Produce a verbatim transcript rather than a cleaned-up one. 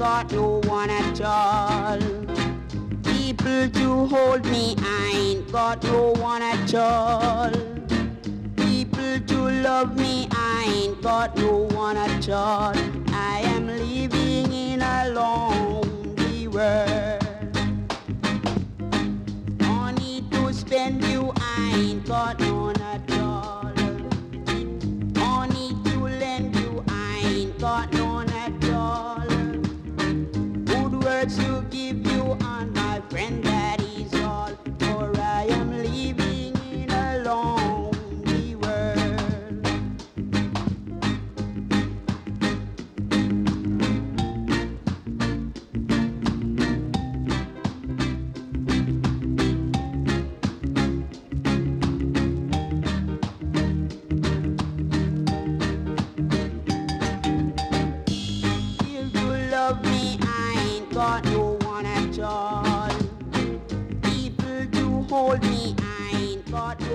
got no one at all. People to hold me, I ain't got no one at all. People to love me, I ain't got no one at all. I am living in a lonely world. Money to spend you, I ain't got none at all. Money to lend you, I ain't got none at all. Good words to give you, and my friend, that is all. For I am living in a lonely world. If you love me, I ain't got no one at all. People to hold me, I ain't got no